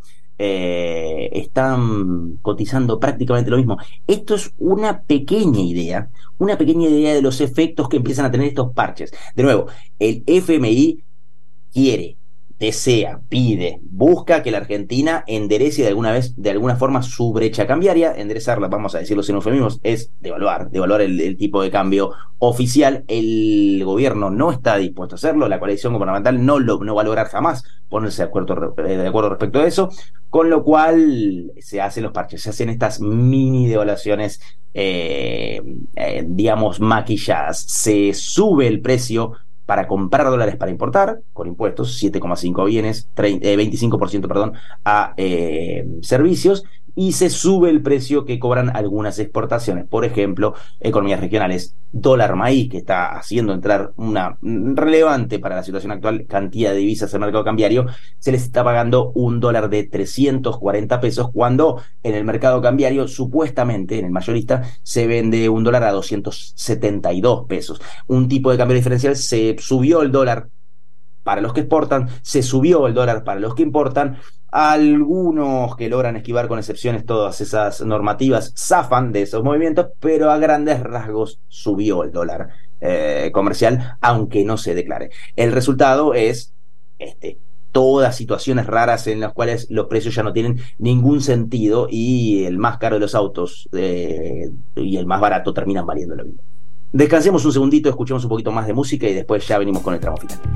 están cotizando prácticamente lo mismo. Esto es una pequeña idea de los efectos que empiezan a tener estos parches. De nuevo, el FMI quiere, desea, pide, busca que la Argentina enderece de alguna forma su brecha cambiaria. Enderezarla, vamos a decirlo sin eufemismos, es devaluar el tipo de cambio oficial. El gobierno no está dispuesto a hacerlo, la coalición gubernamental no va a lograr jamás ponerse de acuerdo respecto a eso, con lo cual se hacen los parches, se hacen estas mini devaluaciones, digamos, maquilladas. Se sube el precio para comprar dólares para importar, con impuestos, 7,5 a bienes, 25%, a servicios, y se sube el precio que cobran algunas exportaciones. Por ejemplo, economías regionales, dólar maíz, que está haciendo entrar una relevante para la situación actual cantidad de divisas en el mercado cambiario, se les está pagando un dólar de 340 pesos, cuando en el mercado cambiario, supuestamente, en el mayorista, se vende un dólar a 272 pesos. Un tipo de cambio diferencial: se subió el dólar para los que exportan, se subió el dólar para los que importan. Algunos que logran esquivar, con excepciones, todas esas normativas, zafan de esos movimientos, pero a grandes rasgos subió el dólar comercial, aunque no se declare. El resultado es todas situaciones raras en las cuales los precios ya no tienen ningún sentido, y el más caro de los autos y el más barato terminan valiendo lo mismo. Descansemos un segundito, escuchemos un poquito más de música y después ya venimos con el tramo final.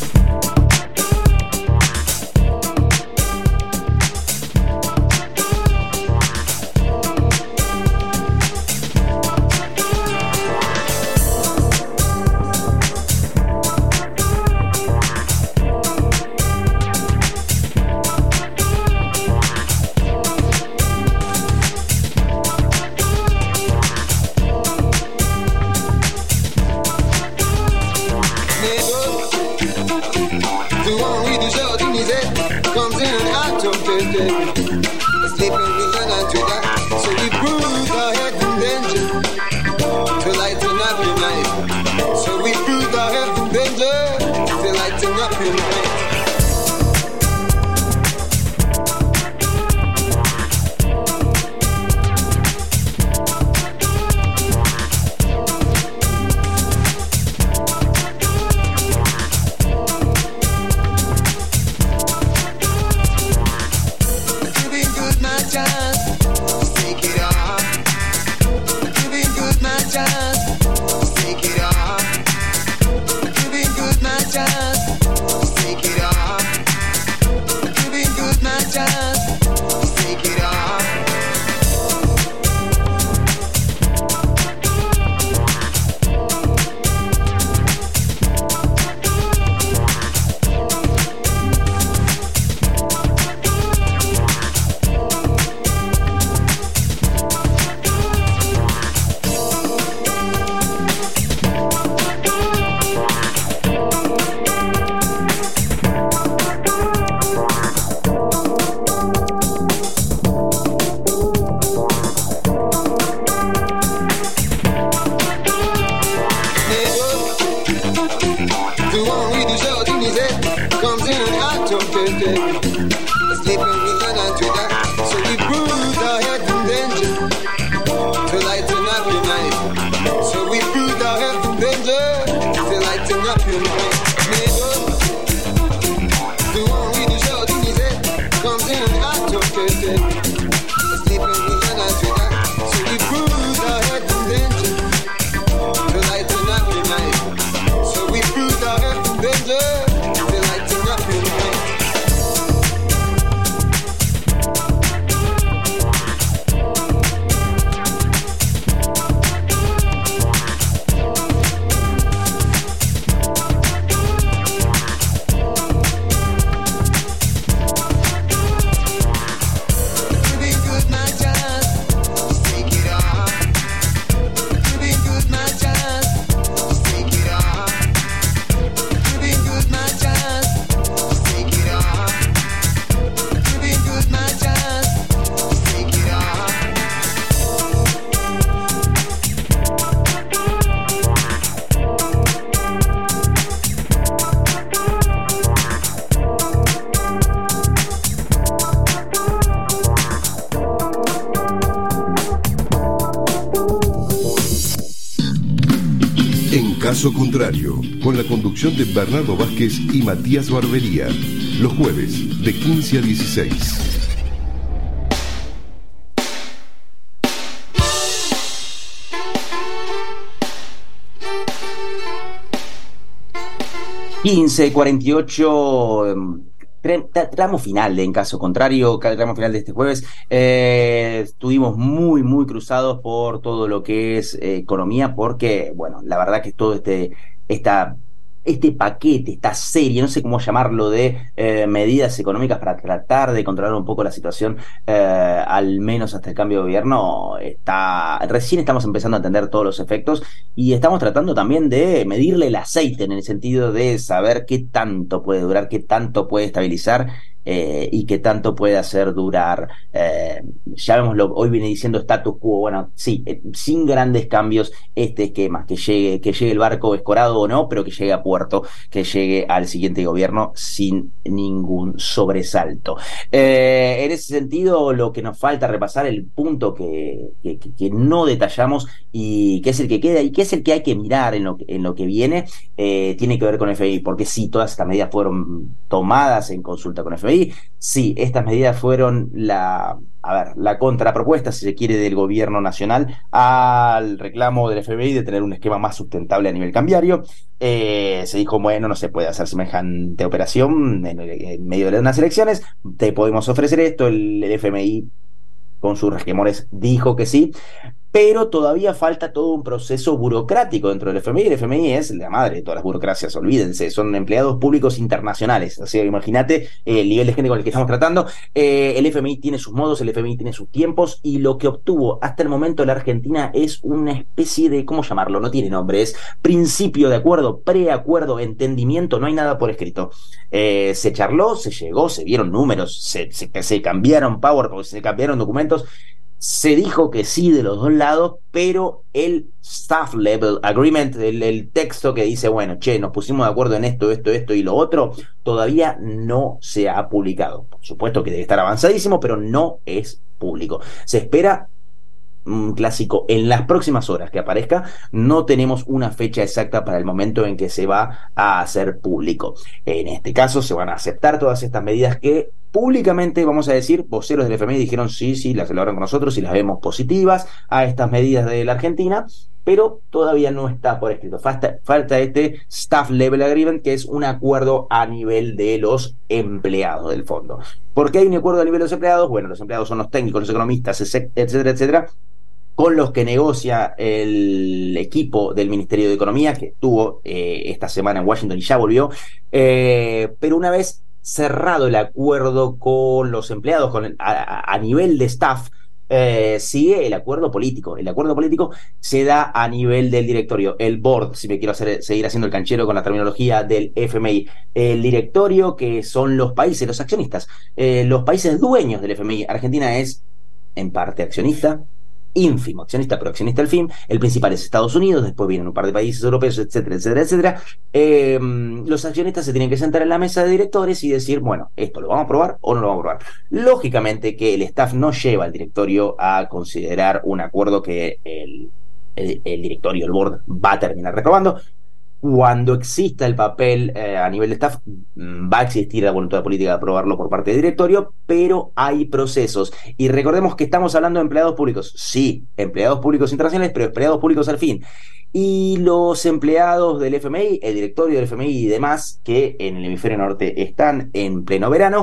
Caso Contrario, con la conducción de Bernardo Vázquez y Matías Barbería, los jueves de 15 a 16. ...15:48... tramo final de En Caso Contrario, tramo final de este jueves. Estuvimos muy cruzados por todo lo que es economía, porque, bueno, la verdad que todo esta este paquete, esta serie, no sé cómo llamarlo, de medidas económicas para tratar de controlar un poco la situación, al menos hasta el cambio de gobierno, recién estamos empezando a entender todos los efectos y estamos tratando también de medirle el aceite en el sentido de saber qué tanto puede durar, qué tanto puede estabilizar y qué tanto puede hacer durar. Llamémoslo, hoy viene diciendo status quo, bueno, sí, sin grandes cambios este esquema, que llegue el barco escorado o no, pero que llegue a puerto, que llegue al siguiente gobierno sin ningún sobresalto. En ese sentido, lo que nos falta repasar, el punto que no detallamos y que es el que queda y que es el que hay que mirar en lo que viene, tiene que ver con FMI, porque sí, todas estas medidas fueron tomadas en consulta con FMI. Sí, estas medidas fueron la contrapropuesta, si se quiere, del gobierno nacional al reclamo del FMI de tener un esquema más sustentable a nivel cambiario. Se dijo, bueno, no se puede hacer semejante operación en medio de unas elecciones, te podemos ofrecer esto. El FMI, con sus resquemores, dijo que sí, pero todavía falta todo un proceso burocrático dentro del FMI. El FMI es la madre de todas las burocracias, olvídense, son empleados públicos internacionales, o sea, imagínate el nivel de gente con el que estamos tratando. El FMI tiene sus modos, el FMI tiene sus tiempos, y lo que obtuvo hasta el momento la Argentina es una especie de, ¿cómo llamarlo? No tiene nombre, es principio de acuerdo, preacuerdo, entendimiento, no hay nada por escrito. Se charló, se llegó, se vieron números, se cambiaron PowerPoint, se cambiaron documentos. Se dijo que sí de los dos lados, pero el Staff Level Agreement, el texto que dice, bueno, nos pusimos de acuerdo en esto y lo otro, todavía no se ha publicado. Por supuesto que debe estar avanzadísimo, pero no es público. Se espera un clásico en las próximas horas que aparezca. No tenemos una fecha exacta para el momento en que se va a hacer público. En este caso se van a aceptar todas estas medidas que públicamente, vamos a decir, voceros del FMI dijeron sí, las elaboran con nosotros y las vemos positivas a estas medidas de la Argentina, pero todavía no está por escrito. Falta este Staff Level Agreement, que es un acuerdo a nivel de los empleados del fondo. ¿Por qué hay un acuerdo a nivel de los empleados? Bueno, los empleados son los técnicos, los economistas, etcétera, con los que negocia el equipo del Ministerio de Economía, que estuvo esta semana en Washington y ya volvió, pero una vez cerrado el acuerdo con los empleados a nivel de staff, sigue el acuerdo político. El acuerdo político se da a nivel del directorio, el board, si me quiero seguir haciendo el canchero con la terminología del FMI, el directorio, que son los países, los accionistas, los países dueños del FMI. Argentina es en parte accionista, ínfimo accionista, pero accionista al fin. El principal es Estados Unidos, después vienen un par de países europeos, etcétera. Los accionistas se tienen que sentar en la mesa de directores y decir, bueno, esto lo vamos a aprobar o no lo vamos a aprobar. Lógicamente que el staff no lleva al directorio a considerar un acuerdo que el directorio, el board, va a terminar reprobando. Cuando exista el papel a nivel de staff, va a existir la voluntad política de aprobarlo por parte del directorio, pero hay procesos. Y recordemos que estamos hablando de empleados públicos. Sí, empleados públicos internacionales, pero empleados públicos al fin. Y los empleados del FMI, el directorio del FMI y demás, que en el hemisferio norte están en pleno verano,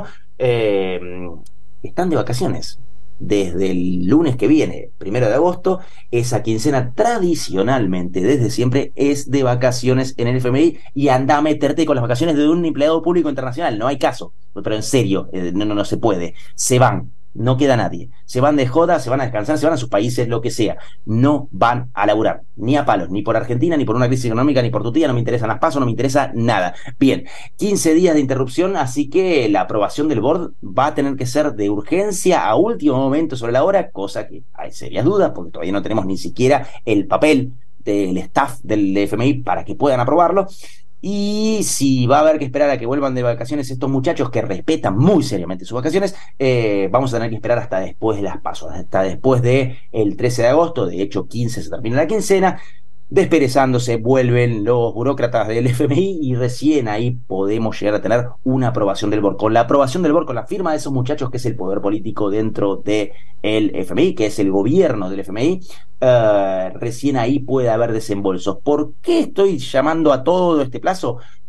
están de vacaciones. Desde el lunes que viene, 1 de agosto, esa quincena tradicionalmente, desde siempre, es de vacaciones en el FMI, y anda a meterte con las vacaciones de un empleado público internacional. No hay caso, pero en serio, no se puede. Se van, no queda nadie. Se van de joda, se van a descansar, se van a sus países, lo que sea. No van a laburar, ni a palos, ni por Argentina, ni por una crisis económica, ni por tu tía. No me interesan las pasos, no me interesa nada. Bien, 15 días de interrupción, así que la aprobación del board va a tener que ser de urgencia a último momento sobre la hora, cosa que hay serias dudas, porque todavía no tenemos ni siquiera el papel del staff del FMI para que puedan aprobarlo. Y si va a haber que esperar a que vuelvan de vacaciones estos muchachos, que respetan muy seriamente sus vacaciones, vamos a tener que esperar hasta después de las pasos, hasta después del 13 de agosto. De hecho, 15 se termina la quincena. Desperezándose, vuelven los burócratas del FMI y recién ahí podemos llegar a tener una aprobación del board. Con la aprobación del board, con la firma de esos muchachos, que es el poder político dentro del FMI, que es el gobierno del FMI, recién ahí puede haber desembolsos. ¿Por qué estoy llamando a todo este plazo?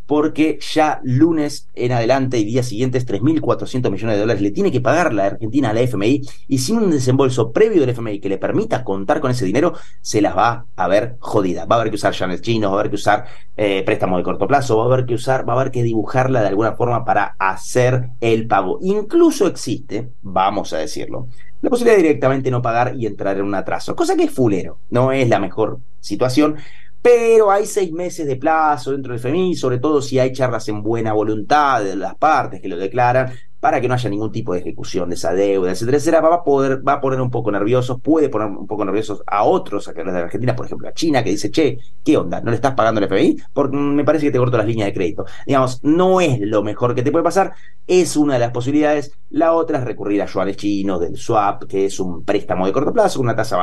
porque ya lunes en adelante y días siguientes 3.400 millones de dólares le tiene que pagar la Argentina a la FMI, y sin un desembolso previo del FMI que le permita contar con ese dinero, se las va a ver jodida. Va a haber que usar yuanes chinos, va a haber que usar préstamos de corto plazo, va a haber que dibujarla de alguna forma para hacer el pago. Incluso existe, vamos a decirlo, la posibilidad de directamente no pagar y entrar en un atraso, cosa que es fulero, no es la mejor situación, pero hay 6 meses de plazo dentro del FMI, sobre todo si hay charlas en buena voluntad de las partes que lo declaran, para que no haya ningún tipo de ejecución de esa deuda, etcétera, etcétera. Va a poner un poco nerviosos, puede poner un poco nerviosos a otros actores de la Argentina, por ejemplo a China, que dice, che, ¿qué onda? ¿No le estás pagando al FMI? Porque me parece que te corto las líneas de crédito. Digamos, no es lo mejor que te puede pasar, es una de las posibilidades. La otra es recurrir a yuanes chinos, del swap, que es un préstamo de corto plazo, con una tasa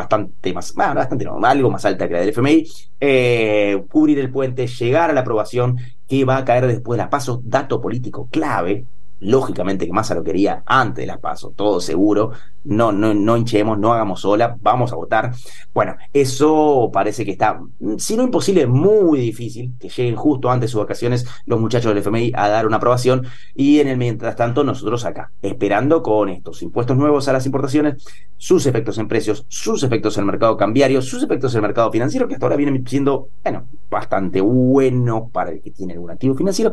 algo más alta que la del FMI, cubrir el puente, llegar a la aprobación que va a caer después de las PASO, dato político clave. Lógicamente que Massa lo quería antes de las PASO, todo seguro, no hinchemos, no hagamos ola, vamos a votar. Bueno, eso parece que está, si no imposible, muy difícil, que lleguen justo antes de sus vacaciones los muchachos del FMI a dar una aprobación, y en el mientras tanto nosotros acá, esperando con estos impuestos nuevos a las importaciones, sus efectos en precios, sus efectos en el mercado cambiario, sus efectos en el mercado financiero, que hasta ahora vienen siendo, bastante buenos para el que tiene algún activo financiero,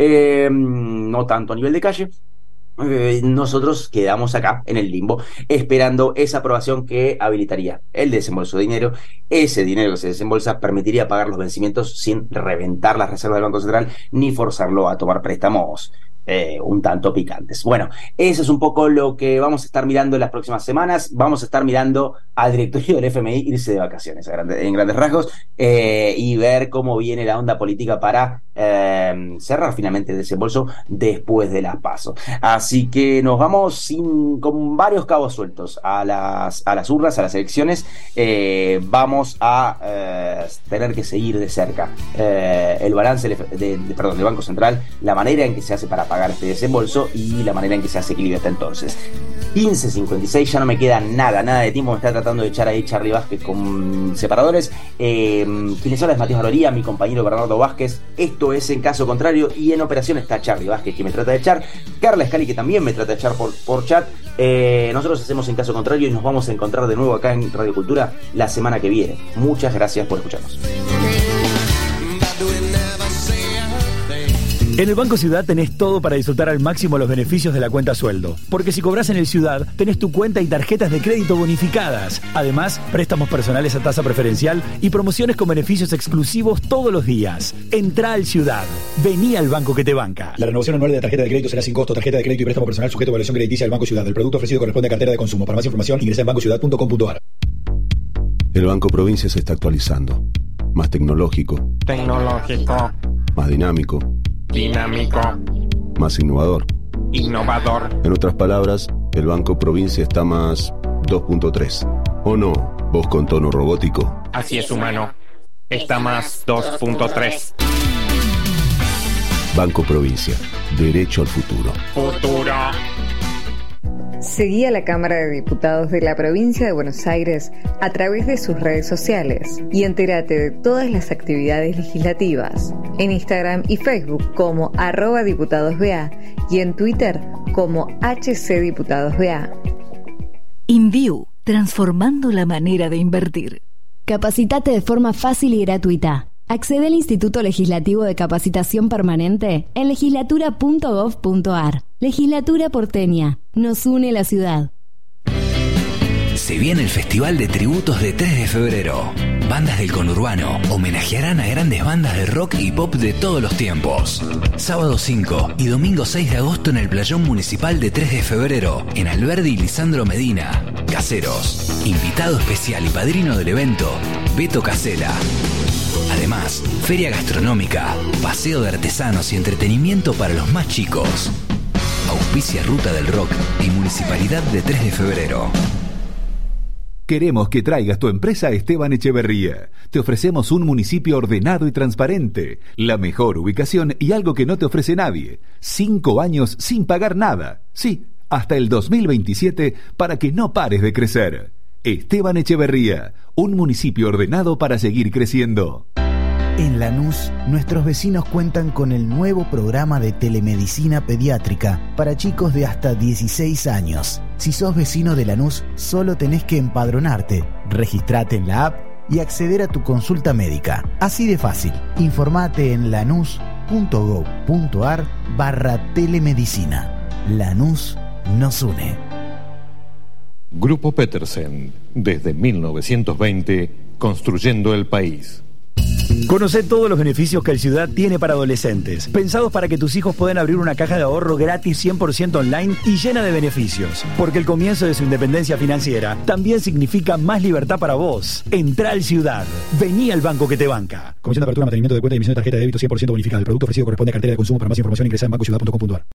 no tanto a nivel de calle. Nosotros quedamos acá en el limbo esperando esa aprobación que habilitaría el desembolso de dinero. Ese dinero que se desembolsa permitiría pagar los vencimientos sin reventar las reservas del Banco Central ni forzarlo a tomar préstamos un tanto picantes. Bueno, eso es un poco lo que vamos a estar mirando en las próximas semanas. Vamos a estar mirando al directorio del FMI irse de vacaciones en grandes rasgos, y ver cómo viene la onda política para cerrar finalmente el desembolso después de las PASO. Así que nos vamos con varios cabos sueltos a las urnas, a las elecciones. Vamos a tener que seguir de cerca el balance del Banco Central, la manera en que se hace para pagar este desembolso y la manera en que se hace equilibrio hasta entonces. 15:56, ya no me queda nada de tiempo, me está tratando de echar ahí Charlie Vázquez con separadores. Quienes son, es Matías Valoría, mi compañero Bernardo Vázquez. Esto es En Caso Contrario, y en operación está Charlie Vázquez, que me trata de echar, Carla Scali, que también me trata de echar por chat. Nosotros hacemos En Caso Contrario y nos vamos a encontrar de nuevo acá en Radio Cultura la semana que viene. Muchas gracias por escucharnos. En el Banco Ciudad tenés todo para disfrutar al máximo los beneficios de la cuenta sueldo. Porque si cobras en el Ciudad, tenés tu cuenta y tarjetas de crédito bonificadas. Además, préstamos personales a tasa preferencial y promociones con beneficios exclusivos todos los días. Entrá al Ciudad. Vení al banco que te banca. La renovación anual de la tarjeta de crédito será sin costo. Tarjeta de crédito y préstamo personal sujeto a evaluación crediticia del Banco Ciudad. El producto ofrecido corresponde a cartera de consumo. Para más información, ingresa en bancociudad.com.ar. El Banco Provincia se está actualizando. Más tecnológico. Más dinámico. Más innovador. En otras palabras, el Banco Provincia está más 2.3. ¿O no? Voz con tono robótico. Así es, humano. Está más 2.3. Banco Provincia. Derecho al futuro. Seguí a la Cámara de Diputados de la Provincia de Buenos Aires a través de sus redes sociales y entérate de todas las actividades legislativas en Instagram y Facebook como @diputadosBA y en Twitter como HCDiputadosBA. InView, transformando la manera de invertir. Capacitate de forma fácil y gratuita. Accede al Instituto Legislativo de Capacitación Permanente en legislatura.gov.ar. Legislatura porteña. Nos une la ciudad. Se viene el Festival de Tributos de 3 de febrero. Bandas del conurbano homenajearán a grandes bandas de rock y pop de todos los tiempos. Sábado 5 y domingo 6 de agosto en el Playón Municipal de 3 de febrero, en Alberdi y Lisandro Medina. Caseros. Invitado especial y padrino del evento, Beto Casela. Además, feria gastronómica, paseo de artesanos y entretenimiento para los más chicos. Auspicia Ruta del Rock y Municipalidad de 3 de febrero. Queremos que traigas tu empresa a Esteban Echeverría. Te ofrecemos un municipio ordenado y transparente, la mejor ubicación y algo que no te ofrece nadie. 5 años sin pagar nada. Sí, hasta el 2027 para que no pares de crecer. Esteban Echeverría, un municipio ordenado para seguir creciendo. En Lanús, nuestros vecinos cuentan con el nuevo programa de telemedicina pediátrica para chicos de hasta 16 años. Si sos vecino de Lanús, solo tenés que empadronarte, registrate en la app y acceder a tu consulta médica. Así de fácil. Informate en lanús.gov.ar/telemedicina. Lanús nos une. Grupo Petersen, desde 1920, construyendo el país. Conocé todos los beneficios que el Ciudad tiene para adolescentes, pensados para que tus hijos puedan abrir una caja de ahorro gratis 100% online y llena de beneficios. Porque el comienzo de su independencia financiera también significa más libertad para vos. Entrá al Ciudad. Vení al banco que te banca. Comisión de apertura, mantenimiento de cuenta y emisión de tarjeta de débito 100% bonificada. El producto ofrecido corresponde a cartera de consumo. Para más información ingresa en bancociudad.com.ar.